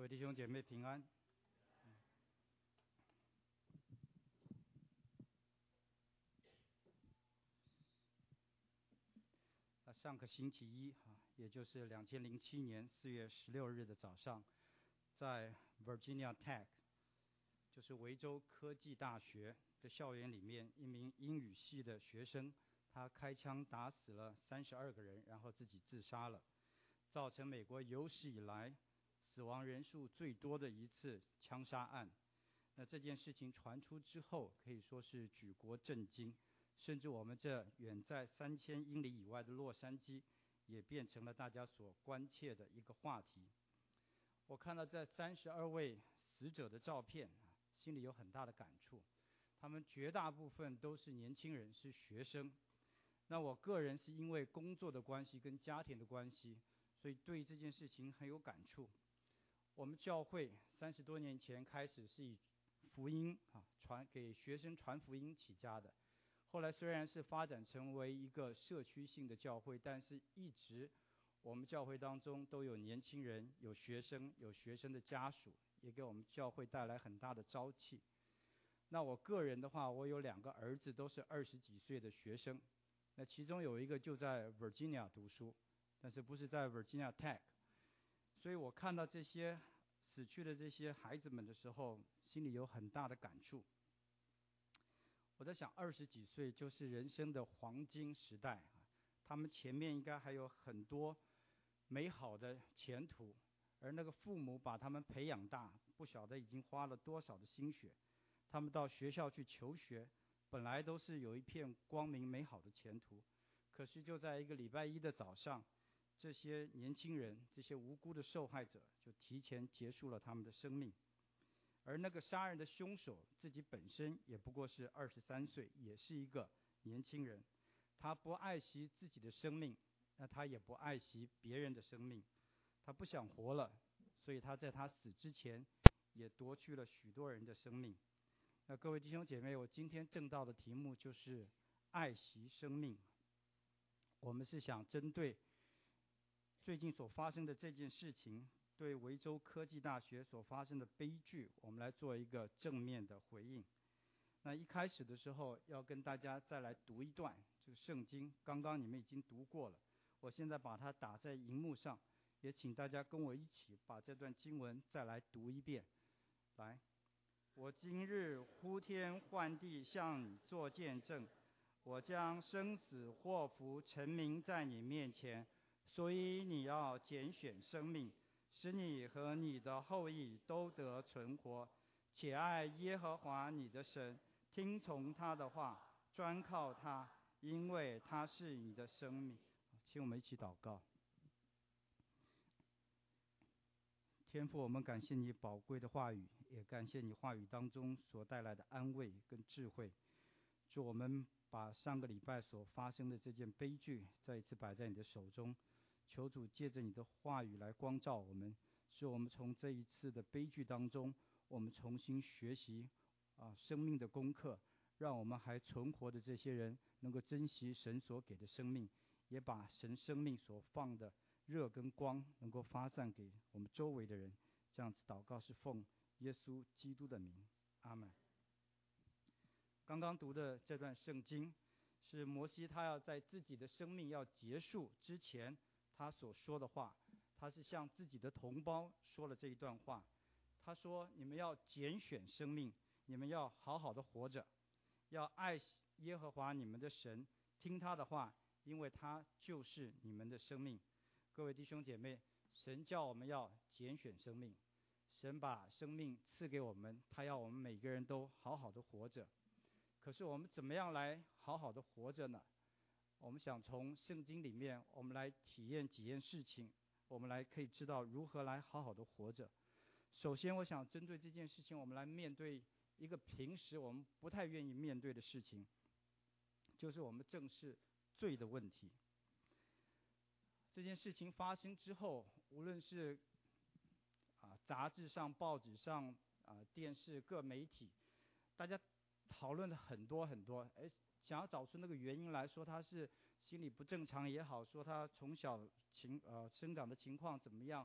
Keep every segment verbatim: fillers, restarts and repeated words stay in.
位弟兄姐妹平安。那上个星期一啊，也就是两千零七年四月十六日的早上，在 Virginia Tech， 就是维州科技大学的校园里面，一名英语系的学生，他开枪打死了三十二个人，然后自己自杀了，造成美国有史以来死亡人数最多的一次枪杀案。那这件事情传出之后，可以说是举国震惊，甚至我们这远在三千英里以外的洛杉矶，也变成了大家所关切的一个话题。我看到这三十二位死者的照片，心里有很大的感触。他们绝大部分都是年轻人，是学生。那我个人是因为工作的关系跟家庭的关系，所以对这件事情很有感触。我们教会三十多年前开始是以福音啊传给学生传福音起家的，后来虽然是发展成为一个社区性的教会，但是一直我们教会当中都有年轻人，有学生，有学生的家属，也给我们教会带来很大的朝气。那我个人的话，我有两个儿子，都是二十几岁的学生，那其中有一个就在 Virginia 读书，但是不是在 Virginia Tech， 所以我看到这些死去的这些孩子们的时候，心里有很大的感触。我在想，二十几岁就是人生的黄金时代，他们前面应该还有很多美好的前途，而那个父母把他们培养大，不晓得已经花了多少的心血。他们到学校去求学，本来都是有一片光明美好的前途，可是就在一个礼拜一的早上，这些年轻人，这些无辜的受害者就提前结束了他们的生命。而那个杀人的凶手自己本身也不过是二十三岁，也是一个年轻人。他不爱惜自己的生命，那他也不爱惜别人的生命。他不想活了，所以他在他死之前也夺去了许多人的生命。那各位弟兄姐妹，我今天正道的题目就是爱惜生命。我们是想针对最近所发生的这件事情，对维州科技大学所发生的悲剧，我们来做一个正面的回应。那一开始的时候，要跟大家再来读一段这个圣经，刚刚你们已经读过了，我现在把它打在荧幕上，也请大家跟我一起把这段经文再来读一遍。来，我今日呼天唤地向你做见证，我将生死祸福陈明在你面前，所以你要拣选生命，使你和你的后裔都得存活，且爱耶和华你的神，听从他的话，专靠他，因为他是你的生命。请我们一起祷告。天父，我们感谢你宝贵的话语，也感谢你话语当中所带来的安慰跟智慧。祝我们把上个礼拜所发生的这件悲剧再一次摆在你的手中，求主借着你的话语来光照我们，使我们从这一次的悲剧当中，我们重新学习啊生命的功课，让我们还存活的这些人能够珍惜神所给的生命，也把神生命所放的热跟光能够发散给我们周围的人。这样子祷告是奉耶稣基督的名，阿们。刚刚读的这段圣经是摩西他要在自己的生命要结束之前他所说的话，他是向自己的同胞说了这一段话。他说，你们要拣选生命，你们要好好的活着，要爱耶和华你们的神，听他的话，因为他就是你们的生命。各位弟兄姐妹，神叫我们要拣选生命，神把生命赐给我们，他要我们每个人都好好的活着。可是我们怎么样来好好的活着呢？我们想从圣经里面我们来体验几件事情，我们来可以知道如何来好好的活着。首先我想针对这件事情，我们来面对一个平时我们不太愿意面对的事情，就是我们正视罪的问题。这件事情发生之后，无论是啊杂志上、报纸上、啊电视各媒体，大家讨论了很多很多，哎，想要找出那个原因来，说他是心理不正常也好，说他从小情呃生长的情况怎么样，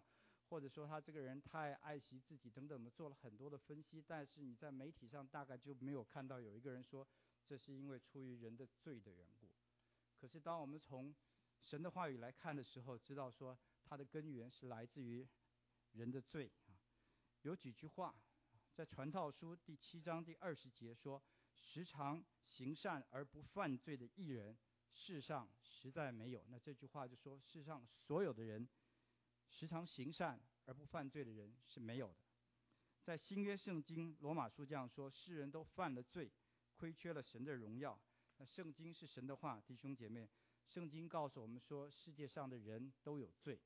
或者说他这个人太爱惜自己等等的，做了很多的分析，但是你在媒体上大概就没有看到有一个人说这是因为出于人的罪的缘故。可是当我们从神的话语来看的时候，知道说它的根源是来自于人的罪啊。有几句话在传道书第七章第二十节说，时常行善而不犯罪的义人，世上实在没有。那这句话就说世上所有的人时常行善而不犯罪的人是没有的。在新约圣经罗马书这样说，世人都犯了罪，亏缺了神的荣耀。那圣经是神的话，弟兄姐妹，圣经告诉我们说世界上的人都有罪。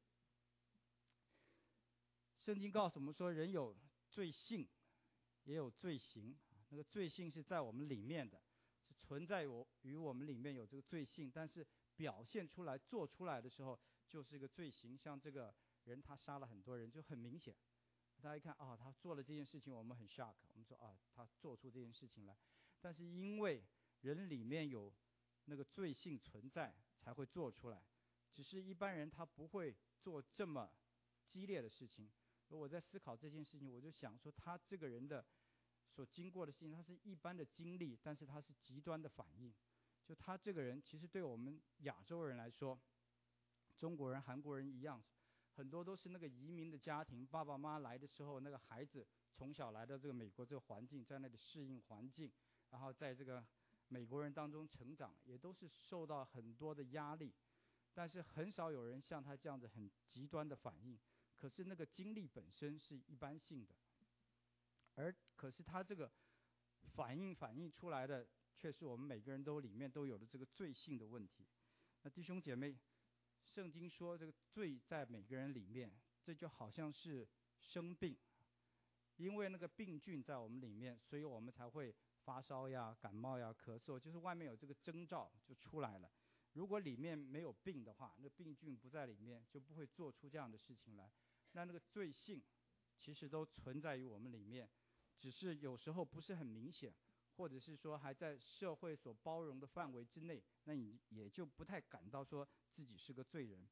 圣经告诉我们说人有罪性也有罪行，那个罪性是在我们里面的，是存在于我们里面有这个罪性，但是表现出来做出来的时候就是一个罪行。像这个人他杀了很多人就很明显，大家一看啊、哦，他做了这件事情，我们很 shock， 我们说啊，他做出这件事情来。但是因为人里面有那个罪性存在才会做出来，只是一般人他不会做这么激烈的事情。我在思考这件事情，我就想说他这个人的所经过的事情，他是一般的经历，但是他是极端的反应。就他这个人其实对我们亚洲人来说，中国人韩国人一样，很多都是那个移民的家庭，爸爸妈妈来的时候，那个孩子从小来到这个美国这个环境，在那里适应环境，然后在这个美国人当中成长，也都是受到很多的压力，但是很少有人像他这样子很极端的反应。可是那个经历本身是一般性的，而可是他这个反应反映出来的，却是我们每个人都里面都有的这个罪性的问题。那弟兄姐妹，圣经说这个罪在每个人里面，这就好像是生病，因为那个病菌在我们里面，所以我们才会发烧呀、感冒呀、咳嗽，就是外面有这个征兆就出来了。如果里面没有病的话，那病菌不在里面，就不会做出这样的事情来。那那个罪性其实都存在于我们里面，只是有时候不是很明显，或者是说还在社会所包容的范围之内，那你也就不太感到说自己是个罪人。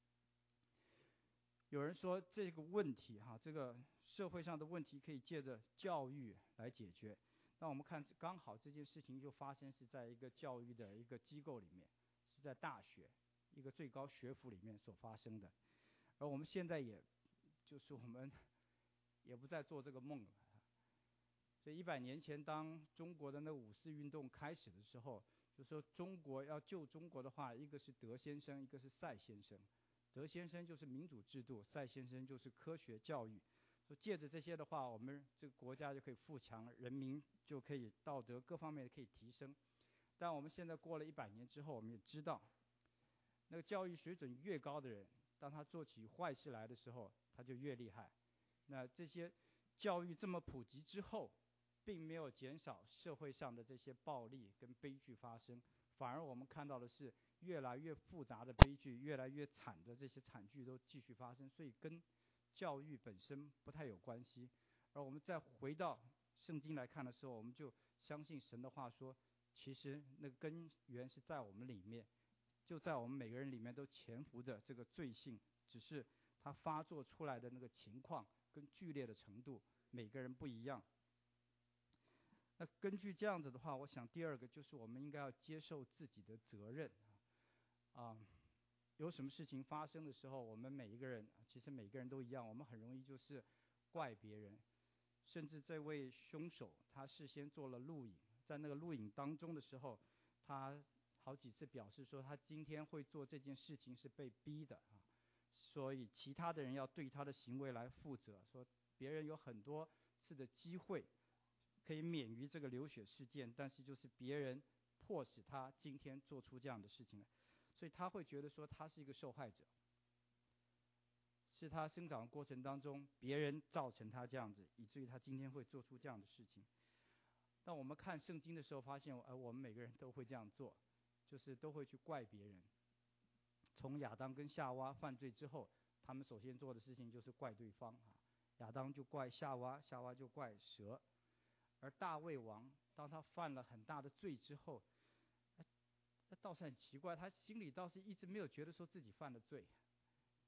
有人说这个问题哈，这个社会上的问题可以借着教育来解决。那我们看刚好这件事情就发生是在一个教育的一个机构里面，是在大学一个最高学府里面所发生的。而我们现在也就是我们也不再做这个梦了。所以一百年前当中国的那五四运动开始的时候，就说中国要救中国的话，一个是德先生，一个是赛先生。德先生就是民主制度，赛先生就是科学教育。说借着这些的话，我们这个国家就可以富强，人民就可以道德各方面可以提升。但我们现在过了一百年之后，我们也知道，那个教育水准越高的人，当他做起坏事来的时候，他就越厉害。那这些教育这么普及之后，并没有减少社会上的这些暴力跟悲剧发生，反而我们看到的是越来越复杂的悲剧，越来越惨的这些惨剧都继续发生，所以跟教育本身不太有关系。而我们再回到圣经来看的时候，我们就相信神的话说，其实那个根源是在我们里面，就在我们每个人里面都潜伏着这个罪性，只是它发作出来的那个情况跟剧烈的程度，每个人不一样。那根据这样子的话，我想第二个就是我们应该要接受自己的责任啊。有什么事情发生的时候，我们每一个人其实每个人都一样，我们很容易就是怪别人。甚至这位凶手他事先做了录影，在那个录影当中的时候，他好几次表示说他今天会做这件事情是被逼的啊，所以其他的人要对他的行为来负责，说别人有很多次的机会可以免于这个流血事件，但是就是别人迫使他今天做出这样的事情来，所以他会觉得说他是一个受害者，是他生长的过程当中别人造成他这样子，以至于他今天会做出这样的事情。当我们看圣经的时候发现，呃，我们每个人都会这样做，就是都会去怪别人。从亚当跟夏娃犯罪之后，他们首先做的事情就是怪对方啊，亚当就怪夏娃，夏娃就怪蛇。而大卫王当他犯了很大的罪之后，那倒是很奇怪，他心里倒是一直没有觉得说自己犯了罪，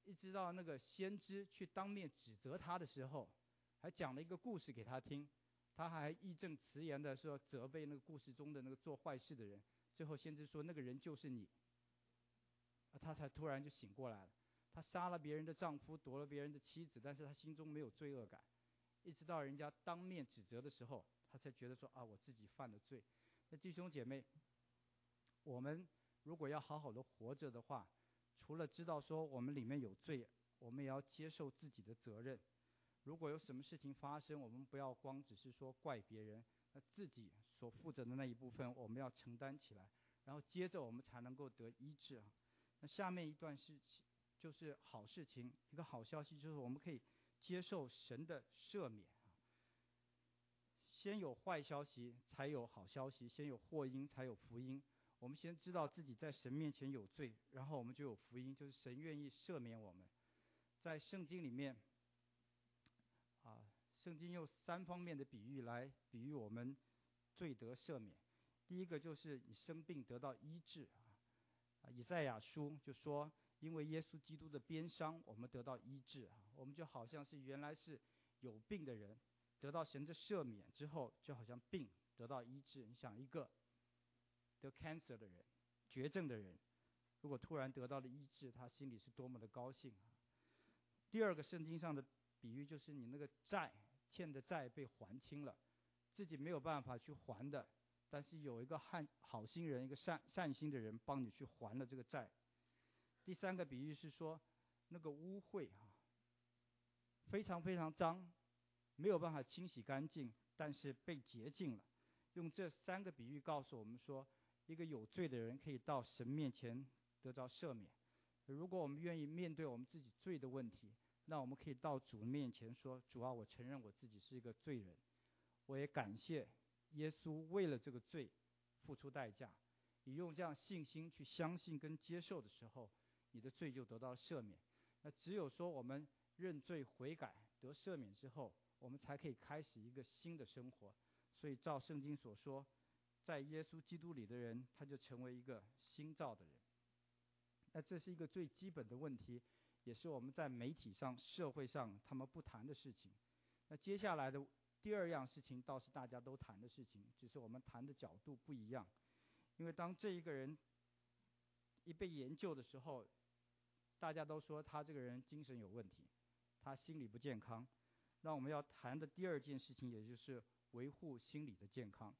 一直到那个先知去当面指责他的时候，还讲了一个故事给他听，他还义正辞严的说责备那个故事中的那个做坏事的人。最后先知说那个人就是你，他才突然就醒过来了。他杀了别人的丈夫，夺了别人的妻子，但是他心中没有罪恶感，一直到人家当面指责的时候，他才觉得说啊，我自己犯了罪。那弟兄姐妹，我们如果要好好的活着的话，除了知道说我们里面有罪，我们也要接受自己的责任。如果有什么事情发生，我们不要光只是说怪别人，那自己所负责的那一部分我们要承担起来，然后接着我们才能够得医治啊。那下面一段是就是好事情，一个好消息就是我们可以接受神的赦免啊。先有坏消息才有好消息，先有祸因才有福音。我们先知道自己在神面前有罪，然后我们就有福音，就是神愿意赦免我们。在圣经里面啊，圣经用三方面的比喻来比喻我们罪得赦免。第一个就是你生病得到医治啊，以赛亚书就说，因为耶稣基督的鞭伤，我们得到医治啊。我们就好像是原来是有病的人，得到神的赦免之后，就好像病得到医治。你想一个得 cancer 的人，绝症的人，如果突然得到了医治，他心里是多么的高兴啊。第二个圣经上的比喻就是你那个债欠的债被还清了，自己没有办法去还的，但是有一个好好心人，一个善善心的人帮你去还了这个债。第三个比喻是说，那个污秽啊，非常非常脏，没有办法清洗干净，但是被洁净了。用这三个比喻告诉我们说，一个有罪的人可以到神面前得着赦免。如果我们愿意面对我们自己罪的问题，那我们可以到主面前说，主啊，我承认我自己是一个罪人，我也感谢耶稣为了这个罪付出代价。你用这样信心去相信跟接受的时候，你的罪就得到赦免。那只有说我们认罪悔改得赦免之后，我们才可以开始一个新的生活。所以照圣经所说，在耶稣基督里的人，他就成为一个新造的人。那这是一个最基本的问题，也是我们在媒体上社会上他们不谈的事情。那接下来的第二样事情倒是大家都谈的事情，只是我们谈的角度不一样。因为当这一个人一被研究的时候，大家都说他这个人精神有问题，他心理不健康。那我们要谈的第二件事情，也就是维护心理的健康。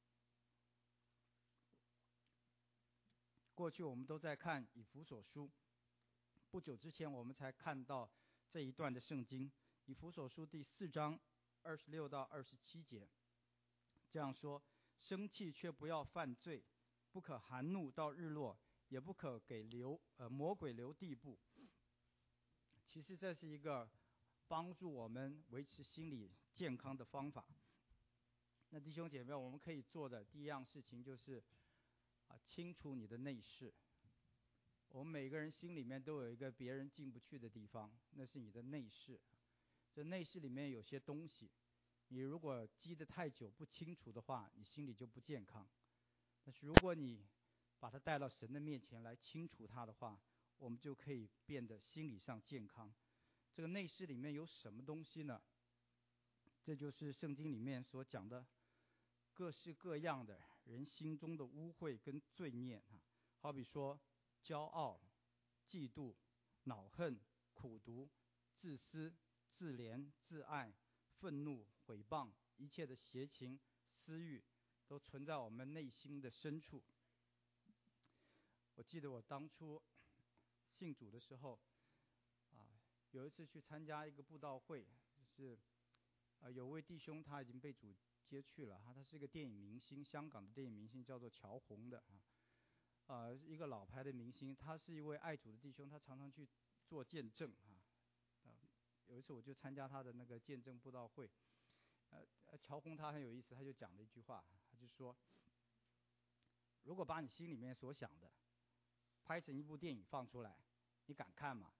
过去我们都在看以弗所书，不久之前我们才看到这一段的圣经，以弗所书第四章二十六到二十七节，这样说：生气却不要犯罪，不可含怒到日落，也不可给留呃魔鬼留地步。其实这是一个帮助我们维持心理健康的方法。那弟兄姐妹，我们可以做的第一样事情就是啊，清除你的内室。我们每个人心里面都有一个别人进不去的地方，那是你的内室。这内室里面有些东西，你如果积得太久不清楚的话，你心里就不健康。但是如果你把它带到神的面前来清除它的话，我们就可以变得心理上健康。这个内室里面有什么东西呢？这就是圣经里面所讲的各式各样的人心中的污秽跟罪孽啊，好比说骄傲、嫉妒、恼恨、苦毒、自私、自怜、自爱、愤怒、毁谤，一切的邪情、私欲，都存在我们内心的深处。我记得我当初信主的时候，啊，有一次去参加一个布道会，就是呃有位弟兄他已经被主接去了哈，他是一个电影明星，香港的电影明星，叫做乔红的啊，呃一个老牌的明星，他是一位爱主的弟兄，他常常去做见证啊。呃有一次我就参加他的那个见证布道会，呃乔红他很有意思，他就讲了一句话，他就说，如果把你心里面所想的拍成一部电影放出来，你敢看吗？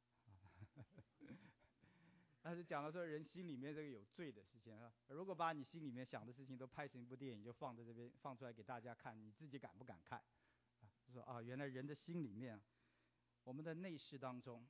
他是讲了说人心里面这个有罪的事情啊，如果把你心里面想的事情都拍成一部电影，就放在这边放出来给大家看，你自己敢不敢看？啊，说啊，原来人的心里面，我们的内室当中，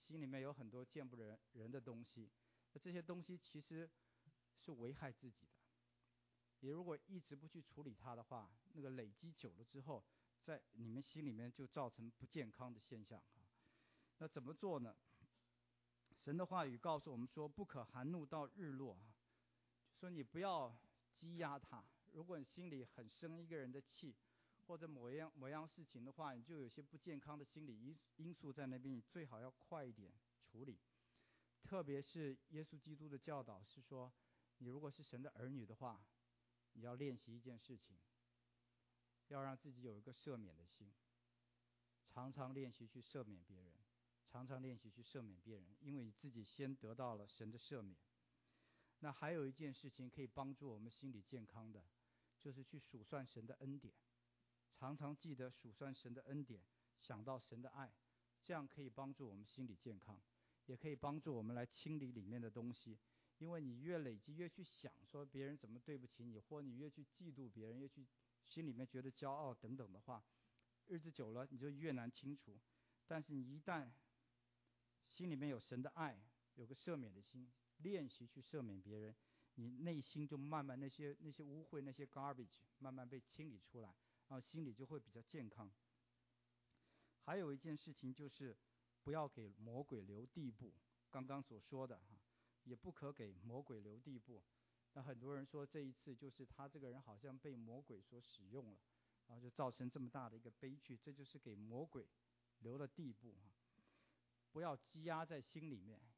心里面有很多见不人人的东西，那这些东西其实是危害自己的。你如果一直不去处理它的话，那个累积久了之后，在你们心里面就造成不健康的现象啊。那怎么做呢？神的话语告诉我们说，不可含怒到日落啊，说你不要积压它。如果你心里很生一个人的气，或者某样某样事情的话，你就有些不健康的心理因因素在那边，你最好要快一点处理。特别是耶稣基督的教导是说，你如果是神的儿女的话，你要练习一件事情，要让自己有一个赦免的心，常常练习去赦免别人，常常练习去赦免别人，因为你自己先得到了神的赦免。那还有一件事情可以帮助我们心理健康的，就是去数算神的恩典，常常记得数算神的恩典，想到神的爱，这样可以帮助我们心理健康，也可以帮助我们来清理里面的东西。因为你越累积，越去想说别人怎么对不起你，或你越去嫉妒别人，越去心里面觉得骄傲等等的话，日子久了你就越难清除。但是你一旦心里面有神的爱，有个赦免的心，练习去赦免别人，你内心就慢慢那些那些污秽那些 garbage 慢慢被清理出来，然后心里就会比较健康。还有一件事情就是不要给魔鬼留地步，刚刚所说的哈，也不可给魔鬼留地步。那很多人说这一次就是他这个人好像被魔鬼所使用了，然后就造成这么大的一个悲剧，这就是给魔鬼留了地步哈。不要积压在心里面，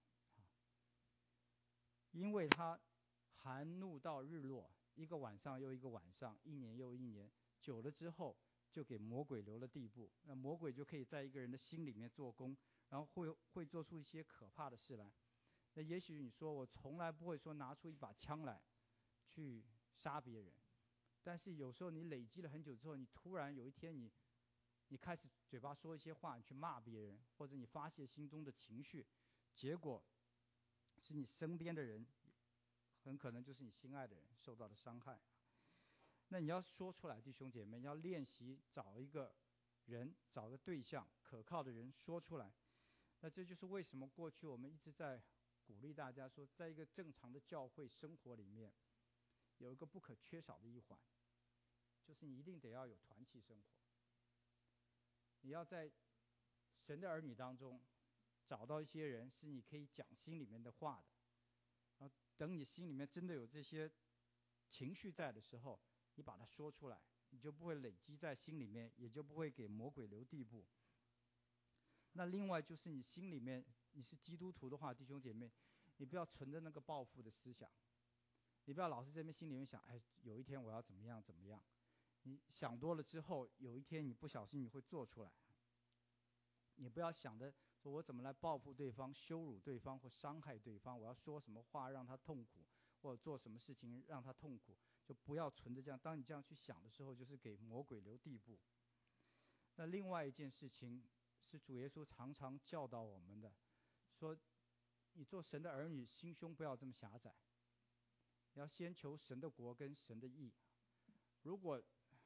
因为他含怒到日落，一个晚上又一个晚上，一年又一年，久了之后就给魔鬼留了地步。那魔鬼就可以在一个人的心里面做工，然后会会做出一些可怕的事来。那也许你说我从来不会说拿出一把枪来去杀别人，但是有时候你累积了很久之后，你突然有一天你你开始嘴巴说一些话，你去骂别人，或者你发泄心中的情绪，结果是你身边的人，很可能就是你心爱的人受到了伤害。那你要说出来，弟兄姐妹，要练习找一个人，找个对象，可靠的人说出来。那这就是为什么过去我们一直在鼓励大家说，在一个正常的教会生活里面，有一个不可缺少的一环，就是你一定得要有团契生活。你要在神的儿女当中找到一些人是你可以讲心里面的话的，然后等你心里面真的有这些情绪在的时候，你把它说出来，你就不会累积在心里面，也就不会给魔鬼留地步。那另外就是你心里面你是基督徒的话，弟兄姐妹，你不要存着那个报复的思想，你不要老是在那边心里面想，哎，有一天我要怎么样怎么样。你想多了之后，有一天你不小心你会做出来。你不要想着说我怎么来报复对方、羞辱对方或伤害对方，我要说什么话让他痛苦，或者做什么事情让他痛苦，就不要存着这样。当你这样去想的时候，就是给魔鬼留地步。那另外一件事情是主耶稣常常教导我们的，说你做神的儿女，心胸不要这么狭窄，你要先求神的国跟神的义。如果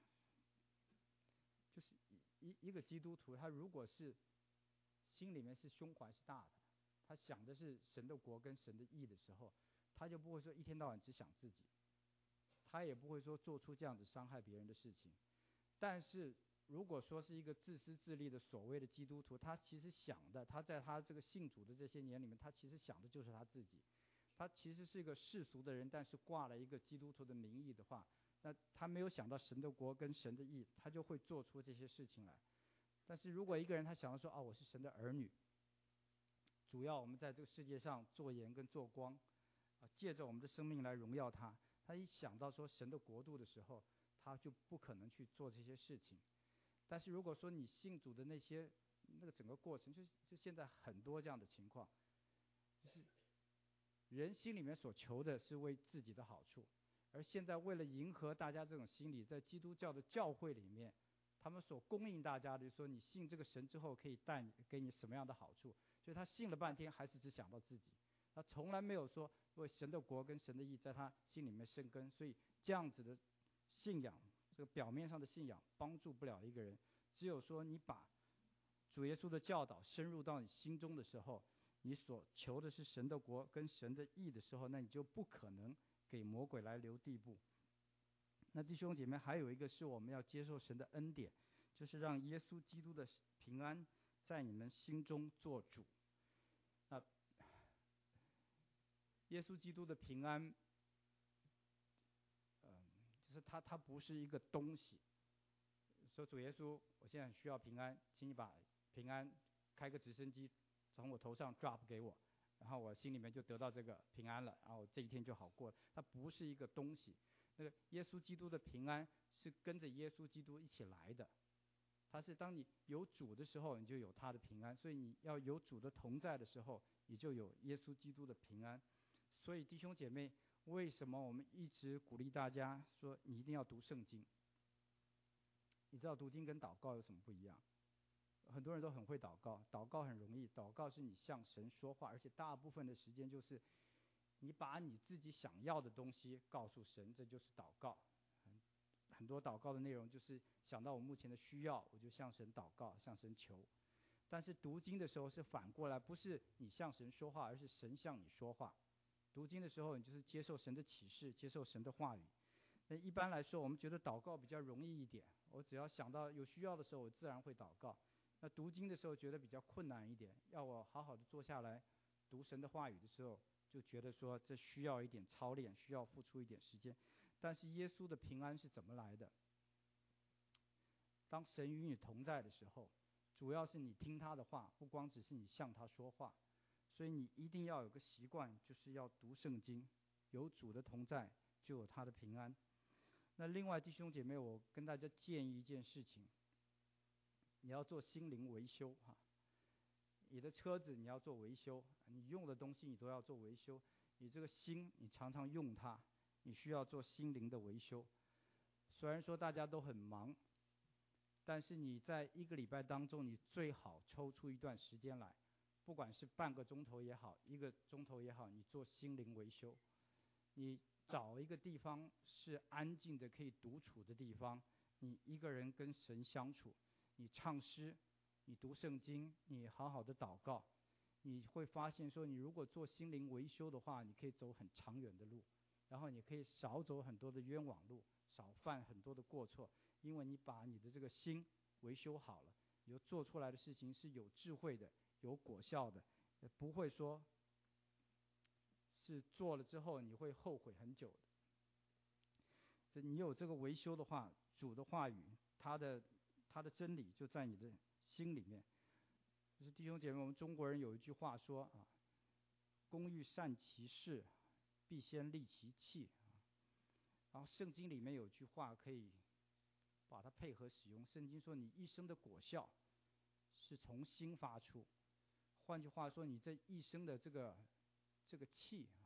就是一一个基督徒，他如果是心里面是胸怀是大的，他想的是神的国跟神的义的时候，他就不会说一天到晚只想自己，他也不会说做出这样子伤害别人的事情。但是如果说是一个自私自利的所谓的基督徒，他其实想的，他在他这个信主的这些年里面，他其实想的就是他自己，他其实是一个世俗的人，但是挂了一个基督徒的名义的话，那他没有想到神的国跟神的义，他就会做出这些事情来。但是如果一个人他想要说，哦，我是神的儿女，主要我们在这个世界上做盐跟做光，啊，借着我们的生命来荣耀他，他一想到说神的国度的时候，他就不可能去做这些事情。但是如果说你信主的那些那个整个过程，就就现在很多这样的情况，就是人心里面所求的是为自己的好处，而现在为了迎合大家这种心理，在基督教的教会里面，他们所供应大家的就是说，你信这个神之后可以带你给你什么样的好处，所以他信了半天还是只想到自己，他从来没有说为神的国跟神的义在他心里面生根。所以这样子的信仰，这个表面上的信仰帮助不了一个人，只有说你把主耶稣的教导深入到你心中的时候，你所求的是神的国跟神的义的时候，那你就不可能给魔鬼来留地步。那弟兄姐妹，还有一个是我们要接受神的恩典，就是让耶稣基督的平安在你们心中做主。那耶稣基督的平安，嗯、呃，就是他他不是一个东西。说主耶稣，我现在很需要平安，请你把平安开个直升机从我头上 drop 给我，然后我心里面就得到这个平安了，然后这一天就好过了。它不是一个东西，那个耶稣基督的平安是跟着耶稣基督一起来的。它是当你有主的时候，你就有他的平安；所以你要有主的同在的时候，你就有耶稣基督的平安。所以弟兄姐妹，为什么我们一直鼓励大家说你一定要读圣经？你知道读经跟祷告有什么不一样？很多人都很会祷告，祷告很容易，祷告是你向神说话，而且大部分的时间就是你把你自己想要的东西告诉神，这就是祷告。很很多祷告的内容就是想到我目前的需要，我就向神祷告，向神求。但是读经的时候是反过来，不是你向神说话，而是神向你说话。读经的时候，你就是接受神的启示，接受神的话语。那一般来说，我们觉得祷告比较容易一点，我只要想到有需要的时候，我自然会祷告。那读经的时候觉得比较困难一点，要我好好的坐下来读神的话语的时候，就觉得说这需要一点操练，需要付出一点时间。但是耶稣的平安是怎么来的？当神与你同在的时候，主要是你听他的话，不光只是你向他说话。所以你一定要有个习惯，就是要读圣经，有主的同在，就有他的平安。那另外弟兄姐妹，我跟大家建议一件事情，你要做心灵维修哈。你的车子你要做维修，你用的东西你都要做维修，你这个心你常常用它，你需要做心灵的维修。虽然说大家都很忙，但是你在一个礼拜当中，你最好抽出一段时间来，不管是半个钟头也好，一个钟头也好，你做心灵维修。你找一个地方是安静的可以独处的地方，你一个人跟神相处，你唱诗，你读圣经，你好好的祷告，你会发现说，你如果做心灵维修的话，你可以走很长远的路，然后你可以少走很多的冤枉路，少犯很多的过错，因为你把你的这个心维修好了，你就做出来的事情是有智慧的，有果效的，不会说是做了之后你会后悔很久的。所以你有这个维修的话，主的话语，他的他的真理就在你的心里面。就是弟兄姐妹，我们中国人有一句话说啊，工欲善其事，必先利其器。然后圣经里面有句话可以把它配合使用，圣经说你一生的果效是从心发出。换句话说，你这一生的这个这个气啊，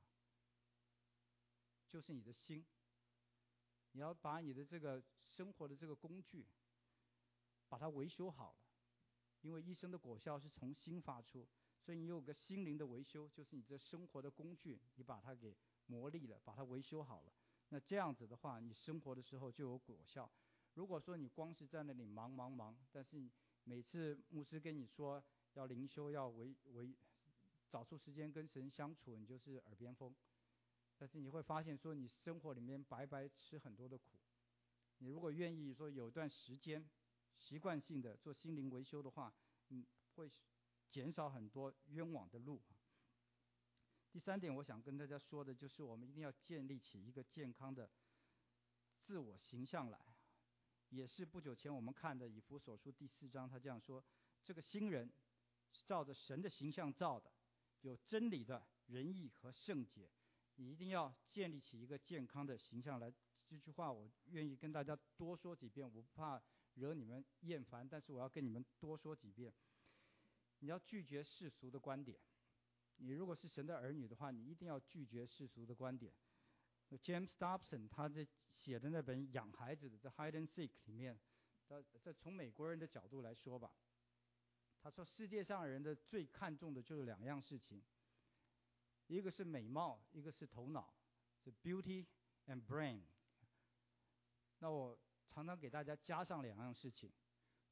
就是你的心。你要把你的这个生活的这个工具，把它维修好了，因为一生的果效是从心发出，所以你有个心灵的维修，就是你这生活的工具，你把它给磨砺了，把它维修好了。那这样子的话，你生活的时候就有果效。如果说你光是在那里忙忙忙，但是每次牧师跟你说要灵修，要维维找出时间跟神相处，你就是耳边风。但是你会发现说，你生活里面白白吃很多的苦。你如果愿意说有段时间习惯性的做心灵维修的话，嗯，会减少很多冤枉的路。第三点，我想跟大家说的就是，我们一定要建立起一个健康的自我形象来。也是不久前我们看的以弗所书第四章，他这样说：这个新人是照着神的形象造的，有真理的仁义和圣洁。你一定要建立起一个健康的形象来。这句话我愿意跟大家多说几遍，我不怕惹你们厌烦，但是我要跟你们多说几遍。你要拒绝世俗的观点。你如果是神的儿女的话，你一定要拒绝世俗的观点。James Dobson 他在写的那本养孩子的《The Hide and Seek》里面，他这从美国人的角度来说吧，他说世界上人的最看重的就是两样事情，一个是美貌，一个是头脑，是 beauty and brain。那我常常给大家加上两样事情，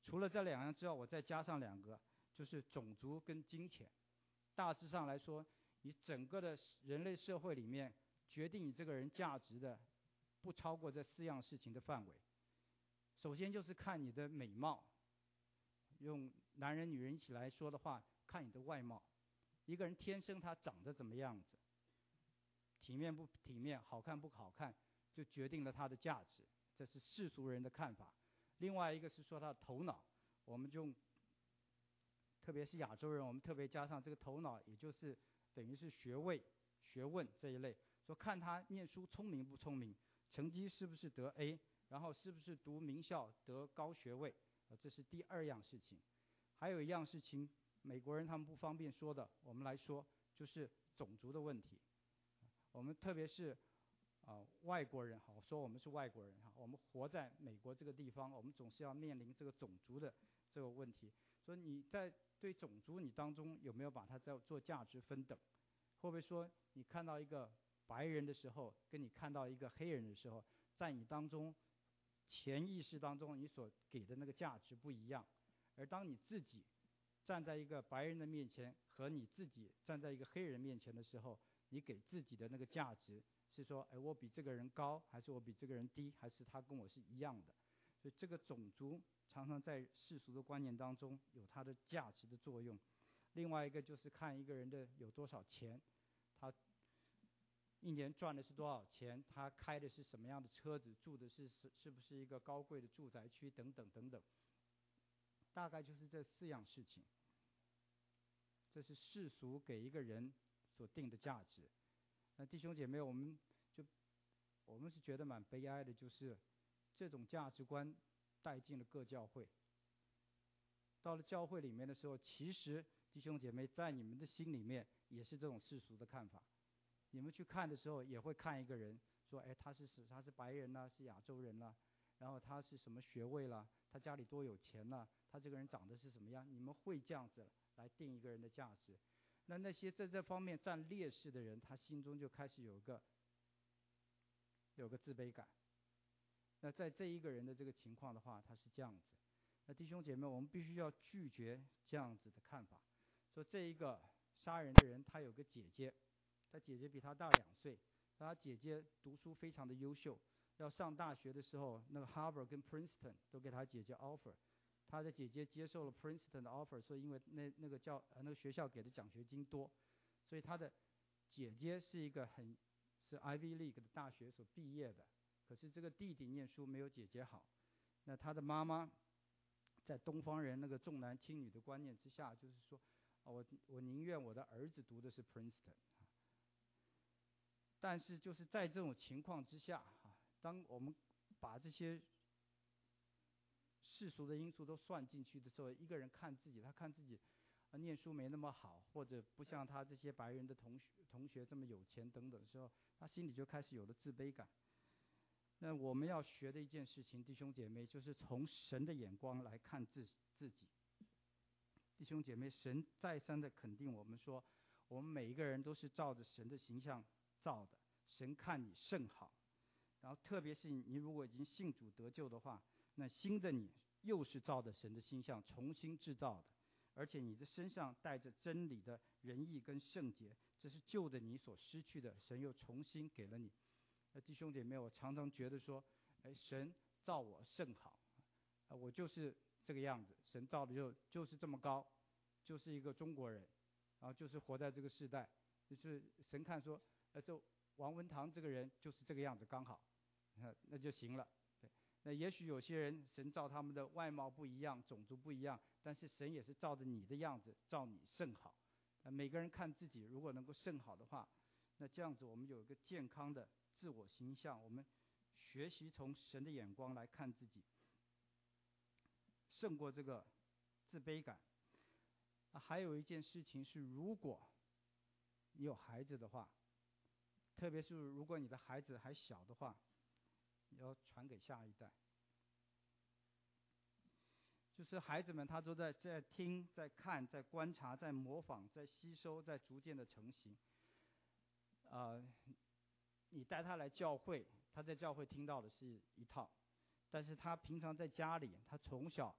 除了这两样之外，我再加上两个，就是种族跟金钱。大致上来说，你整个的人类社会里面，决定你这个人价值的，不超过这四样事情的范围。首先就是看你的美貌，用男人女人一起来说的话，看你的外貌。一个人天生他长得怎么样子，体面不体面，好看不好看，就决定了他的价值，这是世俗人的看法。另外一个是说他的头脑，我们就特别是亚洲人，我们特别加上这个头脑，也就是等于是学位、学问这一类，说看他念书聪明不聪明，成绩是不是得 A， 然后是不是读名校得高学位，呃，这是第二样事情。还有一样事情，美国人他们不方便说的，我们来说就是种族的问题。我们特别是啊、呃、外国人，好说我们是外国人哈，我们活在美国这个地方，我们总是要面临这个种族的这个问题。所以你在对种族你当中有没有把它在做价值分等？会不会说你看到一个白人的时候，跟你看到一个黑人的时候，在你当中潜意识当中你所给的那个价值不一样？而当你自己站在一个白人的面前，和你自己站在一个黑人面前的时候，你给自己的那个价值是说，哎，我比这个人高，还是我比这个人低，还是他跟我是一样的？所以这个种族常常在世俗的观念当中有它的价值的作用。另外一个就是看一个人的有多少钱，他一年赚的是多少钱，他开的是什么样的车子，住的是是是不是一个高贵的住宅区等等等等。大概就是这四样事情，这是世俗给一个人所定的价值。那弟兄姐妹，我们就我们是觉得蛮悲哀的，就是这种价值观带进了各教会。到了教会里面的时候，其实弟兄姐妹在你们的心里面也是这种世俗的看法。你们去看的时候，也会看一个人，说，哎，他是他是白人啦，是亚洲人啦，然后他是什么学位啦，他家里多有钱啦，他这个人长得是什么样？你们会这样子来定一个人的价值。那那些在这方面占劣势的人，他心中就开始有个有个自卑感。那在这一个人的这个情况的话，他是这样子。那弟兄姐妹，我们必须要拒绝这样子的看法。说这一个杀人的人，他有个姐姐，他姐姐比他大两岁，他姐姐读书非常的优秀，要上大学的时候，那个 Harvard 跟 Princeton 都给他姐姐 offer。他的姐姐接受了 Princeton 的 offer， 所以因为那那个教呃那个学校给的奖学金多，所以他的姐姐是一个很是 Ivy League 的大学所毕业的。可是这个弟弟念书没有姐姐好，那他的妈妈在东方人那个重男轻女的观念之下，就是说，啊、我我宁愿我的儿子读的是 Princeton。但是就是在这种情况之下，啊，当我们把这些世俗的因素都算进去的时候，一个人看自己，他看自己，啊，念书没那么好，或者不像他这些白人的同学同学这么有钱等等的时候，他心里就开始有了自卑感。那我们要学的一件事情，弟兄姐妹，就是从神的眼光来看自自己。弟兄姐妹，神再三的肯定我们说，我们每一个人都是照着神的形象造的，神看你甚好。然后特别是你如果已经信主得救的话，那新的你又是照着神的形象重新制造的，而且你的身上带着真理的仁义跟圣洁，这是旧的你所失去的，神又重新给了你。那弟兄姐妹，我常常觉得说，哎，神造我甚好，啊，我就是这个样子，神造的就就是这么高，就是一个中国人，然后就是活在这个时代，就是神看说，呃，这王文堂这个人就是这个样子刚好，那那就行了。对，那也许有些人神造他们的外貌不一样，种族不一样，但是神也是照着你的样子造你甚好。呃，每个人看自己如果能够甚好的话，那这样子我们有一个健康的自我形象，我们学习从神的眼光来看自己，胜过这个自卑感。啊，还有一件事情是，如果你有孩子的话，特别是如果你的孩子还小的话，你要传给下一代。就是孩子们他都在在听、在看、在观察、在模仿、在吸收、在逐渐的成型。呃，你带他来教会，他在教会听到的是一套，但是他平常在家里，他从小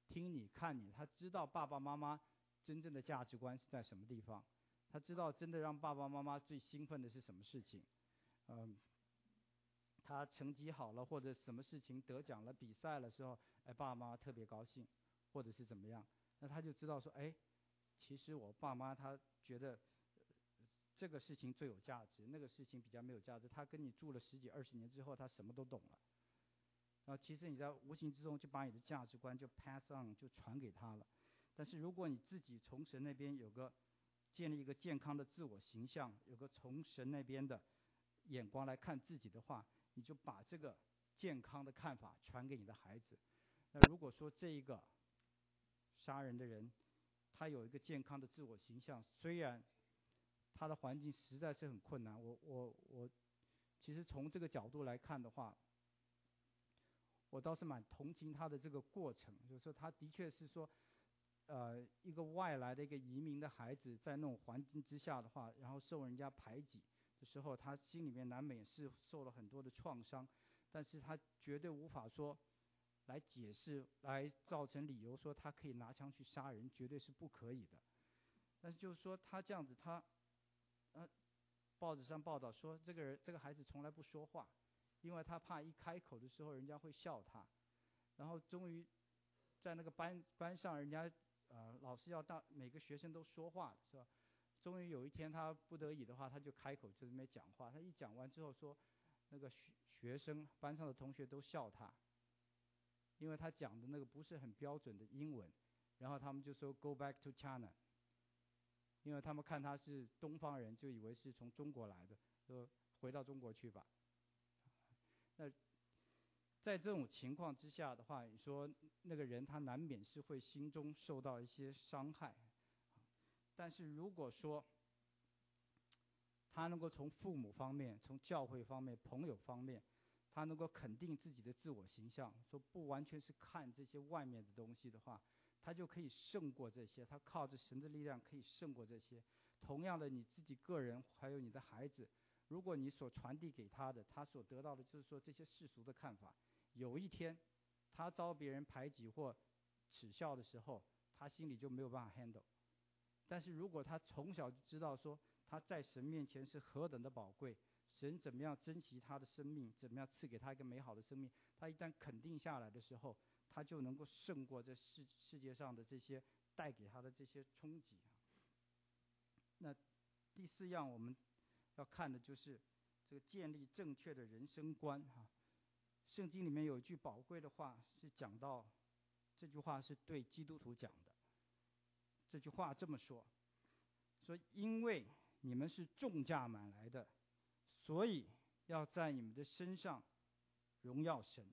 听你看你，他知道爸爸妈妈真正的价值观是在什么地方，他知道真的让爸爸妈妈最兴奋的是什么事情。嗯，他成绩好了或者什么事情得奖了比赛的时候，哎，爸爸妈妈特别高兴，或者是怎么样，那他就知道说，哎，其实我爸妈他觉得这个事情最有价值，那个事情比较没有价值。他跟你住了十几二十年之后，他什么都懂了。然后其实你在无形之中就把你的价值观就 pass on 就传给他了。但是如果你自己从神那边有个建立一个健康的自我形象，有个从神那边的眼光来看自己的话，你就把这个健康的看法传给你的孩子。那如果说这一个杀人的人，他有一个健康的自我形象，虽然他的环境实在是很困难，我我我，其实从这个角度来看的话，我倒是蛮同情他的这个过程，就是说他的确是说，呃，一个外来的一个移民的孩子，在那种环境之下的话，然后受人家排挤的时候，他心里面难免是受了很多的创伤，但是他绝对无法说来解释，来造成理由说他可以拿枪去杀人，绝对是不可以的。但是就是说他这样子，他，呃，报纸上报道说这个人这个孩子从来不说话。因为他怕一开口的时候人家会笑他，然后终于在那个班班上，人家呃老师要到每个学生都说话是吧？终于有一天他不得已的话，他就开口就在那边讲话。他一讲完之后说，那个学学生班上的同学都笑他，因为他讲的那个不是很标准的英文，然后他们就说 Go back to China， 因为他们看他是东方人，就以为是从中国来的，说回到中国去吧。那在这种情况之下的话，你说那个人他难免是会心中受到一些伤害。但是如果说他能够从父母方面、从教会方面、朋友方面，他能够肯定自己的自我形象，说不完全是看这些外面的东西的话，他就可以胜过这些。他靠着神的力量可以胜过这些。同样的，你自己个人还有你的孩子，如果你所传递给他的，他所得到的就是说这些世俗的看法，有一天他遭别人排挤或耻笑的时候，他心里就没有办法 handle。但是如果他从小就知道说他在神面前是何等的宝贵，神怎么样珍惜他的生命，怎么样赐给他一个美好的生命，他一旦肯定下来的时候，他就能够胜过这世世界上的这些带给他的这些冲击。那第四样我们要看的就是这个建立正确的人生观哈。圣经里面有一句宝贵的话是讲到，这句话是对基督徒讲的。这句话这么说，说因为你们是重价买来的，所以要在你们的身上荣耀神。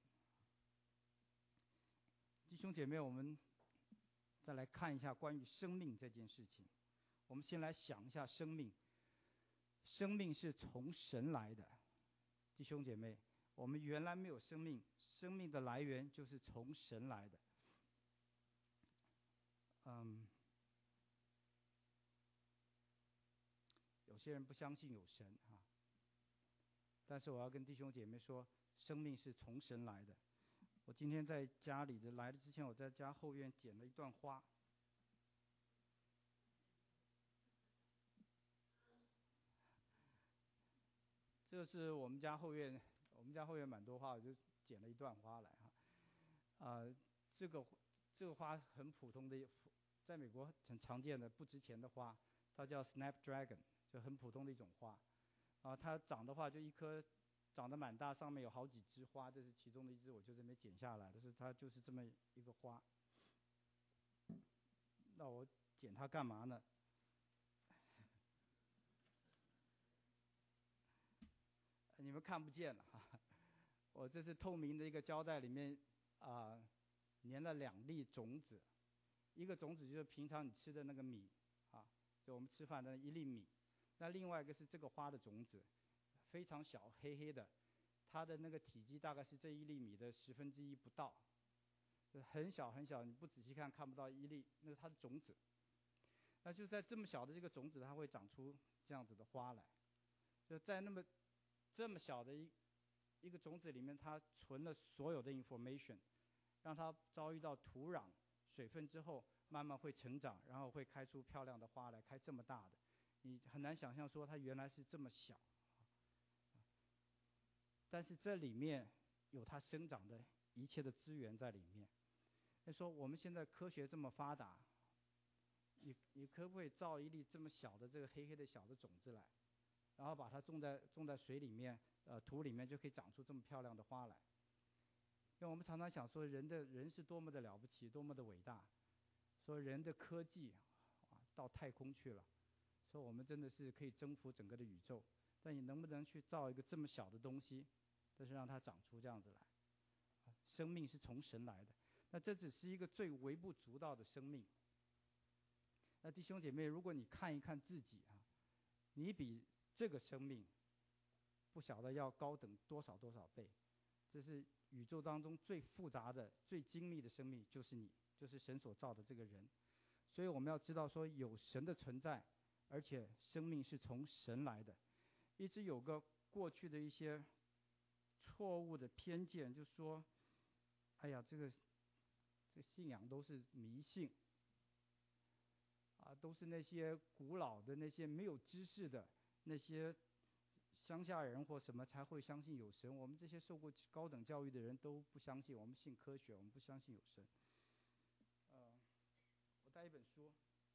弟兄姐妹，我们再来看一下关于生命这件事情。我们先来想一下生命，生命是从神来的。弟兄姐妹，我们原来没有生命，生命的来源就是从神来的。嗯，有些人不相信有神啊，但是我要跟弟兄姐妹说，生命是从神来的。我今天在家里的来的之前，我在家后院捡了一段花。这个是我们家后院，我们家后院蛮多花，我就捡了一段花来哈。啊、呃，这个这个花很普通的，在美国很常见的不值钱的花，它叫 Snapdragon， 就很普通的一种花。啊，它长的话就一颗长得蛮大，上面有好几枝花，这是其中的一枝，我就这边剪下来的，是它就是这么一个花。那我剪它干嘛呢？你们看不见了哈，我这是透明的一个胶带里面啊、呃、粘了两粒种子，一个种子就是平常你吃的那个米啊，就我们吃饭的一粒米，那另外一个是这个花的种子，非常小，黑黑的，它的那个体积大概是这一粒米的十分之一不到，很小很小，你不仔细看看不到一粒，那是它的种子。那就在这么小的这个种子，它会长出这样子的花来，就在那么这么小的一一个种子里面，它存了所有的 information， 让它遭遇到土壤、 水分之后，慢慢会成长，然后会开出漂亮的花来，开这么大的。你很难想象说它原来是这么小，但是这里面有它生长的一切的资源在里面。那说我们现在科学这么发达，你你可不可以造一粒这么小的这个黑黑的小的种子来，然后把它种在种在水里面，呃土里面就可以长出这么漂亮的花来？因为我们常常想说人的人是多么的了不起，多么的伟大，说人的科技啊到太空去了，说我们真的是可以征服整个的宇宙。但你能不能去造一个这么小的东西，但是让它长出这样子来？生命是从神来的，那这只是一个最微不足道的生命。那弟兄姐妹，如果你看一看自己啊，你比这个生命不晓得要高等多少多少倍。这是宇宙当中最复杂的、最精密的生命，就是你，就是神所造的这个人。所以我们要知道说有神的存在，而且生命是从神来的。一直有个过去的一些错误的偏见，就说哎呀，这个这信仰都是迷信啊，都是那些古老的、那些没有知识的那些乡下人或什么才会相信有神。我们这些受过高等教育的人都不相信，我们信科学，我们不相信有神。呃，我带一本书，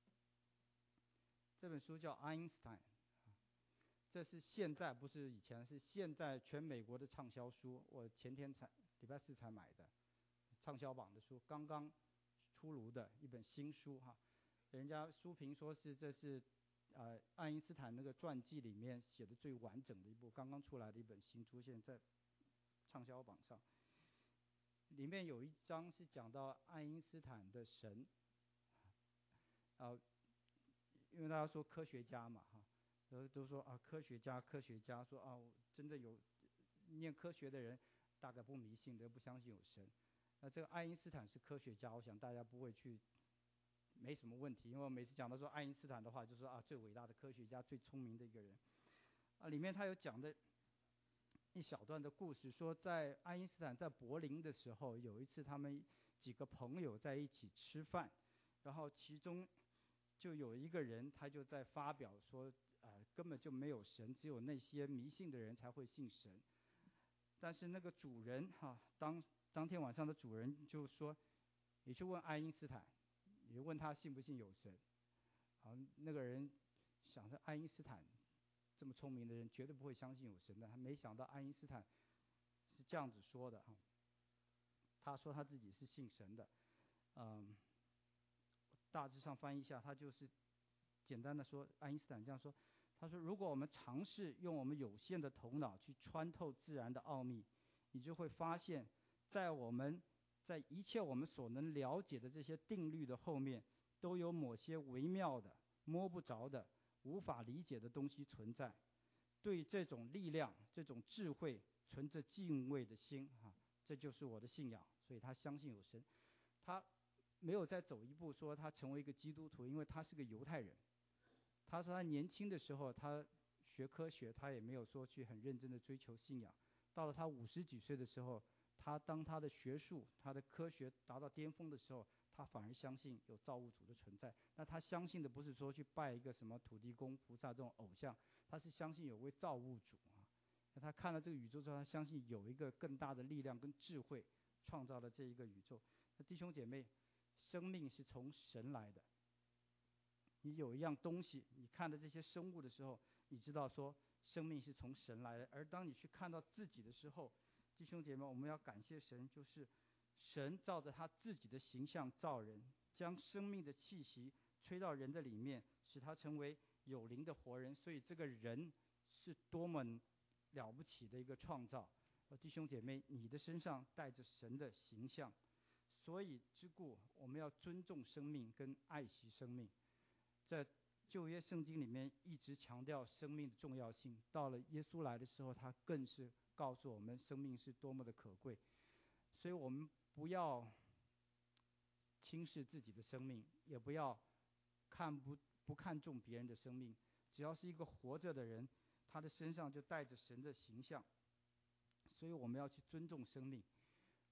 这本书叫《爱因斯坦》，这是现在不是以前，是现在全美国的畅销书。我前天才礼拜四才买的，畅销榜的书，刚刚出炉的一本新书哈。人家书评说是这是呃爱因斯坦那个传记里面写的最完整的一部，刚刚出来的一本新出现在畅销榜上。里面有一章是讲到爱因斯坦的神，呃，因为大家说科学家嘛哈。都都说啊，科学家，科学家说啊，真的有念科学的人，大概不迷信的，不相信有神。那这个爱因斯坦是科学家，我想大家不会去，没什么问题，因为我每次讲到说爱因斯坦的话，就说啊，最伟大的科学家，最聪明的一个人。啊，里面他有讲的一小段的故事，说在爱因斯坦在柏林的时候，有一次他们几个朋友在一起吃饭，然后其中就有一个人，他就在发表说。呃，根本就没有神，只有那些迷信的人才会信神。但是那个主人哈、啊，当当天晚上的主人就说：“你去问爱因斯坦，你问他信不信有神。”好，那个人想着爱因斯坦这么聪明的人，绝对不会相信有神的。他没想到爱因斯坦是这样子说的哈。他说他自己是信神的，嗯，大致上翻译一下，他就是简单的说，爱因斯坦这样说。他说：“如果我们尝试用我们有限的头脑去穿透自然的奥秘，你就会发现，在我们在一切我们所能了解的这些定律的后面，都有某些微妙的、摸不着的、无法理解的东西存在。对这种力量、这种智慧，存着敬畏的心啊，这就是我的信仰。所以他相信有神。他没有再走一步说他成为一个基督徒，因为他是个犹太人。”他说他年轻的时候，他学科学，他也没有说去很认真的追求信仰。到了他五十几岁的时候，他当他的学术、他的科学达到巅峰的时候，他反而相信有造物主的存在。那他相信的不是说去拜一个什么土地公、菩萨这种偶像，他是相信有位造物主啊。那他看了这个宇宙之后，他相信有一个更大的力量跟智慧创造了这一个宇宙。那弟兄姐妹，生命是从神来的。你有一样东西，你看的这些生物的时候，你知道说生命是从神来的。而当你去看到自己的时候，弟兄姐妹，我们要感谢神，就是神照着他自己的形象造人，将生命的气息吹到人的里面，使他成为有灵的活人。所以这个人是多么了不起的一个创造。弟兄姐妹，你的身上带着神的形象，所以之故，我们要尊重生命跟爱惜生命。在旧约圣经里面一直强调生命的重要性，到了耶稣来的时候，他更是告诉我们生命是多么的可贵。所以我们不要轻视自己的生命，也不要看不不看重别人的生命。只要是一个活着的人，他的身上就带着神的形象，所以我们要去尊重生命。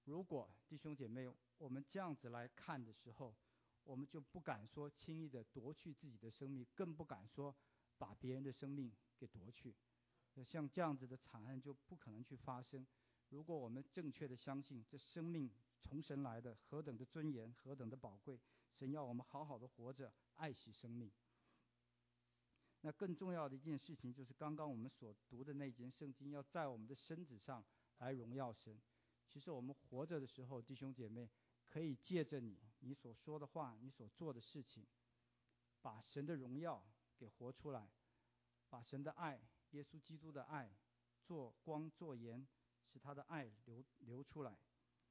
如果弟兄姐妹，我们这样子来看的时候，我们就不敢说轻易的夺去自己的生命，更不敢说把别人的生命给夺去。像这样子的惨案就不可能去发生。如果我们正确的相信这生命从神来的，何等的尊严，何等的宝贵，神要我们好好的活着，爱惜生命。那更重要的一件事情就是刚刚我们所读的那节圣经，要在我们的身子上来荣耀神。其实我们活着的时候，弟兄姐妹，可以借着你你所说的话，你所做的事情，把神的荣耀给活出来，把神的爱，耶稣基督的爱，做光做盐，使他的爱流流出来。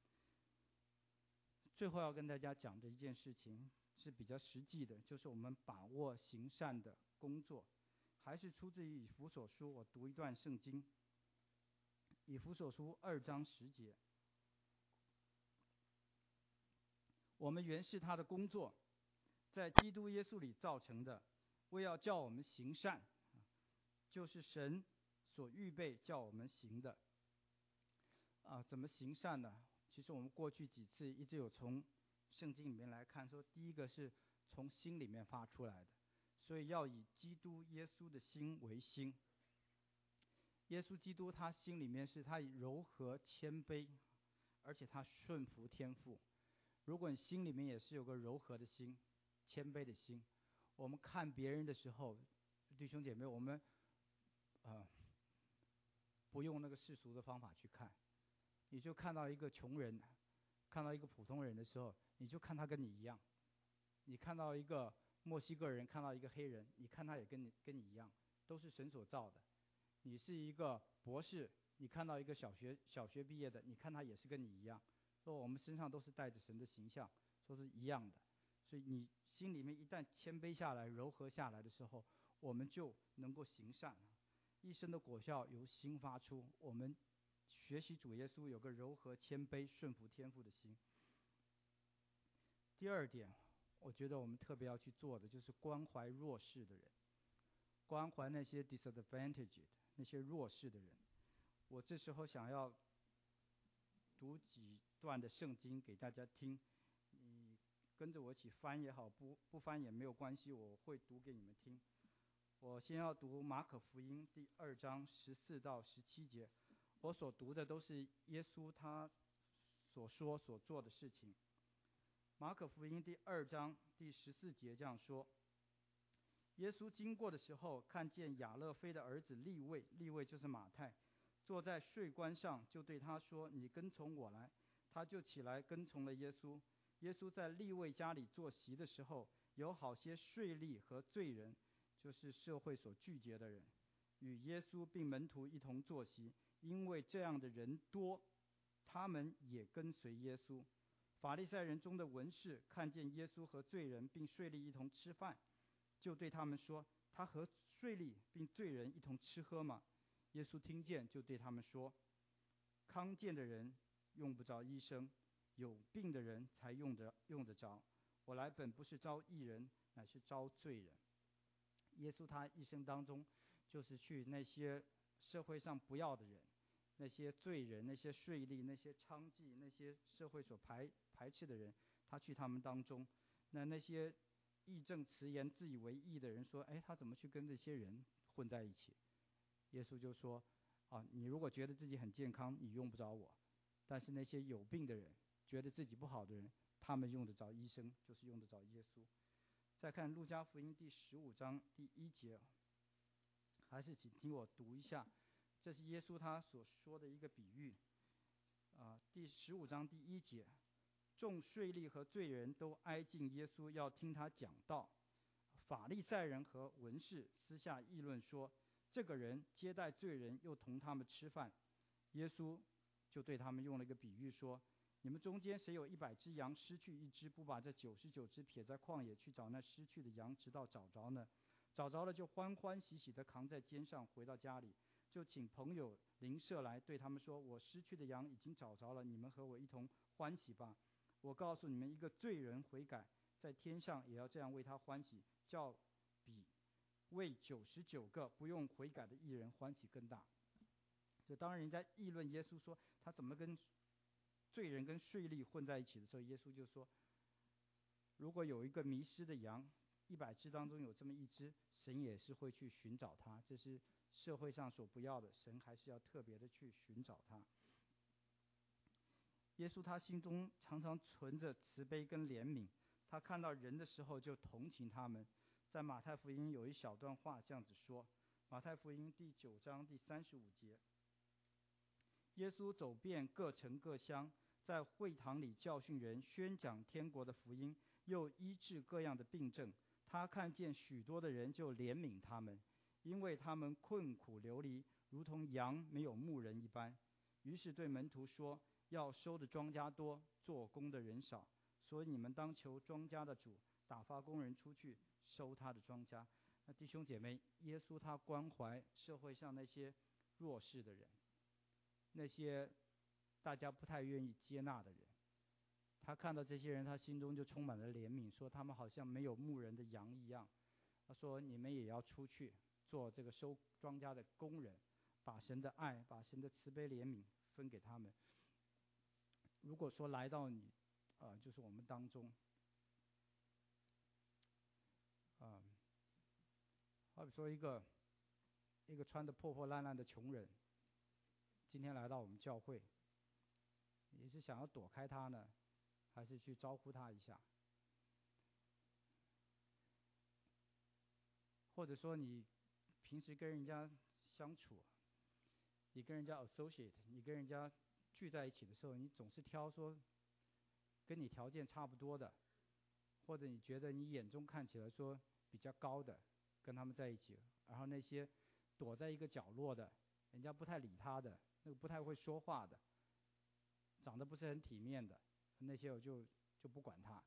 最后要跟大家讲的一件事情是比较实际的，就是我们把握行善的工作，还是出自于以弗所书。我读一段圣经，以弗所书二章十节。我们原是他的工作，在基督耶稣里造成的，为要叫我们行善，就是神所预备叫我们行的。啊，怎么行善呢？其实我们过去几次一直有从圣经里面来看，说第一个是从心里面发出来的，所以要以基督耶稣的心为心。耶稣基督他心里面是他以柔和谦卑，而且他顺服天父。如果你心里面也是有个柔和的心，谦卑的心，我们看别人的时候，弟兄姐妹，我们呃不用那个世俗的方法去看。你就看到一个穷人，看到一个普通人的时候，你就看他跟你一样。你看到一个墨西哥人，看到一个黑人，你看他也跟你跟你一样，都是神所造的。你是一个博士，你看到一个小学小学毕业的，你看他也是跟你一样。说我们身上都是带着神的形象，说是一样的。所以你心里面一旦谦卑下来、柔和下来的时候，我们就能够行善。一生的果效由心发出，我们学习主耶稣有个柔和谦卑顺服天父的心。第二点，我觉得我们特别要去做的就是关怀弱势的人，关怀那些 disadvantaged 那些弱势的人。我这时候想要读几段的圣经给大家听，你跟着我一起翻也好，不不翻也没有关系，我会读给你们听。我先要读马可福音第二章十四到十七节，我所读的都是耶稣他所说所做的事情。马可福音第二章第十四节这样说：耶稣经过的时候，看见亚勒菲的儿子利未，利未就是马太，坐在税关上，就对他说：你跟从我来。他就起来跟从了耶稣。耶稣在利未家里坐席的时候，有好些税吏和罪人，就是社会所拒绝的人，与耶稣并门徒一同坐席。因为这样的人多，他们也跟随耶稣。法利赛人中的文士看见耶稣和罪人并税吏一同吃饭，就对他们说：他和税吏并罪人一同吃喝吗？耶稣听见，就对他们说：康健的人用不着医生，有病的人才用得用得着。我来本不是招义人，乃是招罪人。耶稣他一生当中，就是去那些社会上不要的人，那些罪人，那些税吏，那些娼妓，那些社会所排排斥的人，他去他们当中。那那些义正辞严、自以为义的人说：哎，他怎么去跟这些人混在一起？耶稣就说：啊，你如果觉得自己很健康，你用不着我。但是那些有病的人，觉得自己不好的人，他们用得着医生，就是用得着耶稣。再看路加福音第十五章第一节，还是请听我读一下，这是耶稣他所说的一个比喻。啊，第十五章第一节，众税吏和罪人都挨近耶稣，要听他讲道。法利赛人和文士私下议论说：这个人接待罪人，又同他们吃饭。耶稣就对他们用了一个比喻说：你们中间谁有一百只羊，失去一只，不把这九十九只撇在旷野，去找那失去的羊，直到找着呢？找着了，就欢欢喜喜地扛在肩上，回到家里，就请朋友邻舍来，对他们说：我失去的羊已经找着了，你们和我一同欢喜吧。我告诉你们，一个罪人悔改，在天上也要这样为他欢喜，叫比为九十九个不用悔改的义人欢喜更大。就当人家议论耶稣说他怎么跟罪人跟税吏混在一起的时候，耶稣就说，如果有一个迷失的羊，一百只当中有这么一只，神也是会去寻找它，这是社会上所不要的，神还是要特别的去寻找它。耶稣他心中常常存着慈悲跟怜悯，他看到人的时候就同情他们。在马太福音有一小段话这样子说，马太福音第九章第三十五节，耶稣走遍各城各乡，在会堂里教训人，宣讲天国的福音，又医治各样的病症。他看见许多的人，就怜悯他们，因为他们困苦流离，如同羊没有牧人一般。于是对门徒说，要收的庄稼多，做工的人少，所以你们当求庄稼的主打发工人出去收他的庄稼。那弟兄姐妹，耶稣他关怀社会上那些弱势的人，那些大家不太愿意接纳的人，他看到这些人，他心中就充满了怜悯，说他们好像没有牧人的羊一样。他说你们也要出去做这个收庄稼的工人，把神的爱，把神的慈悲怜悯分给他们。如果说来到你啊、呃，就是我们当中啊、呃，好比说一个一个穿得破破烂烂的穷人，今天来到我们教会，你是想要躲开他呢，还是去招呼他一下？或者说你平时跟人家相处，你跟人家 associate， 你跟人家聚在一起的时候，你总是挑说跟你条件差不多的，或者你觉得你眼中看起来说比较高的，跟他们在一起，然后那些躲在一个角落的，人家不太理他的，那个不太会说话的，长得不是很体面的，那些我就就不管他。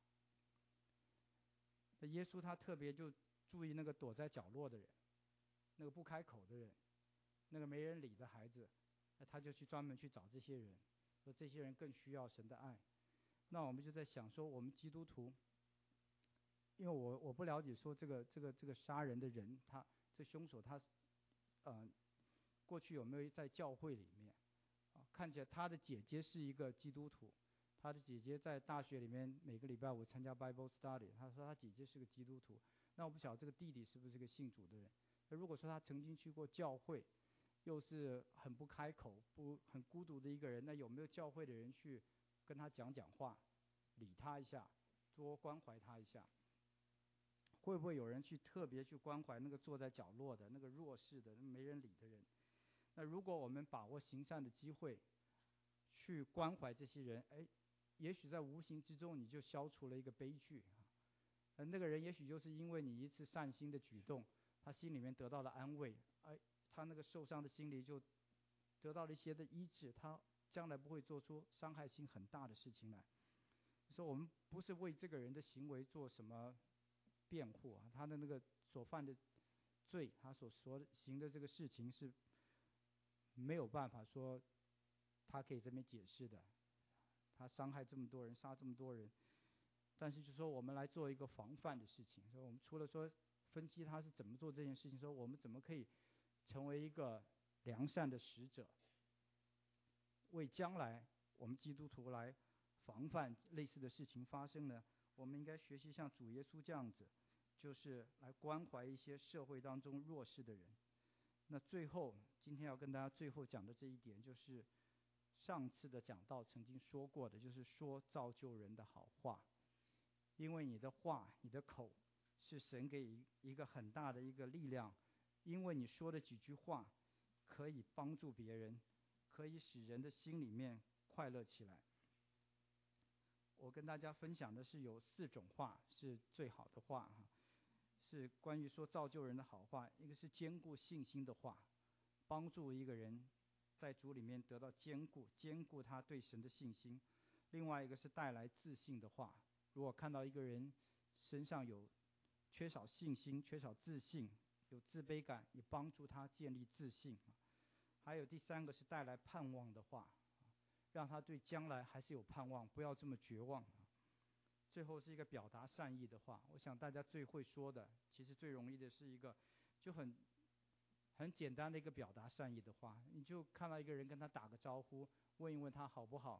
那耶稣他特别就注意那个躲在角落的人，那个不开口的人，那个没人理的孩子，那他就去专门去找这些人，说这些人更需要神的爱。那我们就在想说，我们基督徒，因为我我不了解说这个这个这个杀人的人，他这凶手他，呃，过去有没有在教会里面，啊，看起来他的姐姐是一个基督徒，他的姐姐在大学里面每个礼拜五参加 Bible Study， 他说他姐姐是个基督徒。那我不晓得这个弟弟是不是个信主的人。那如果说他曾经去过教会，又是很不开口、不很孤独的一个人，那有没有教会的人去跟他讲讲话，理他一下，多关怀他一下？会不会有人去特别去关怀那个坐在角落的、那个弱势的、没人理的人？那如果我们把握行善的机会，去关怀这些人，哎，也许在无形之中你就消除了一个悲剧。呃，那个人也许就是因为你一次善心的举动，他心里面得到了安慰，哎，他那个受伤的心里就得到了一些的医治，他将来不会做出伤害性很大的事情来。说我们不是为这个人的行为做什么辩护啊，他的那个所犯的罪，他所所行的这个事情是没有办法说他可以这边解释的。他伤害这么多人，杀这么多人，但是就说我们来做一个防范的事情。所以我们除了说分析他是怎么做这件事情，说我们怎么可以成为一个良善的使者，为将来我们基督徒来防范类似的事情发生呢？我们应该学习像主耶稣这样子，就是来关怀一些社会当中弱势的人。那最后，今天要跟大家最后讲的这一点，就是上次的讲道曾经说过的，就是说造就人的好话。因为你的话，你的口，是神给一个很大的一个力量，因为你说的几句话，可以帮助别人，可以使人的心里面快乐起来。我跟大家分享的是有四种话是最好的话哈，是关于说造就人的好话。一个是坚固信心的话，帮助一个人在主里面得到坚固，坚固他对神的信心。另外一个是带来自信的话，如果看到一个人身上有缺少信心、缺少自信、有自卑感，也帮助他建立自信。还有第三个是带来盼望的话，让他对将来还是有盼望，不要这么绝望。最后是一个表达善意的话，我想大家最会说的，其实最容易的是一个就很很简单的一个表达善意的话，你就看到一个人跟他打个招呼，问一问他好不好，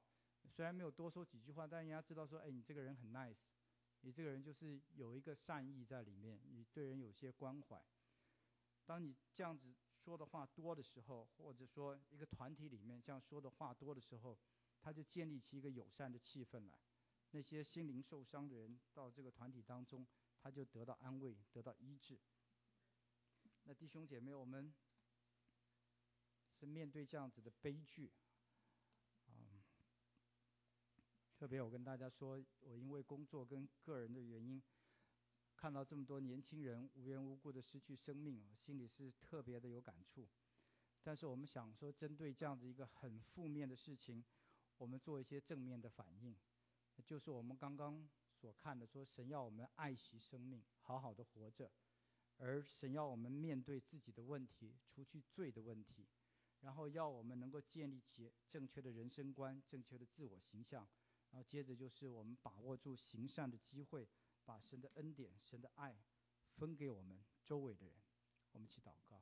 虽然没有多说几句话，但人家知道说，哎，你这个人很 nice， 你这个人就是有一个善意在里面，你对人有些关怀。当你这样子说的话多的时候，或者说一个团体里面这样说的话多的时候，他就建立起一个友善的气氛来。那些心灵受伤的人到这个团体当中，他就得到安慰，得到医治。那弟兄姐妹，我们是面对这样子的悲剧，嗯，特别我跟大家说，我因为工作跟个人的原因，看到这么多年轻人无缘无故的失去生命，心里是特别的有感触。但是我们想说，针对这样子一个很负面的事情，我们做一些正面的反应，就是我们刚刚所看的，说神要我们爱惜生命，好好的活着，而神要我们面对自己的问题，除去罪的问题，然后要我们能够建立起正确的人生观、正确的自我形象，然后接着就是我们把握住行善的机会，把神的恩典、神的爱分给我们周围的人。我们一起祷告。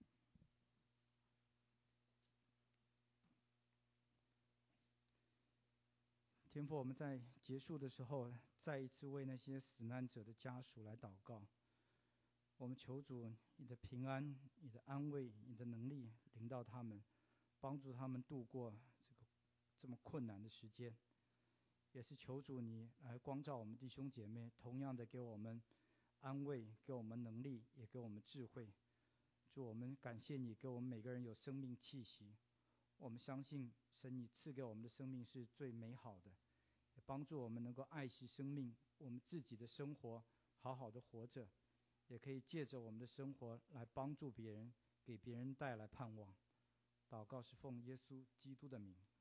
天父，我们在结束的时候，再一次为那些死难者的家属来祷告。我们求主，你的平安、你的安慰、你的能力临到他们，帮助他们度过这个这么困难的时间。也是求主你来光照我们弟兄姐妹，同样的给我们安慰，给我们能力，也给我们智慧。主，我们感谢你给我们每个人有生命气息。我们相信神你赐给我们的生命是最美好的，也帮助我们能够爱惜生命，我们自己的生活好好的活着，也可以借着我们的生活来帮助别人，给别人带来盼望。祷告是奉耶稣基督的名。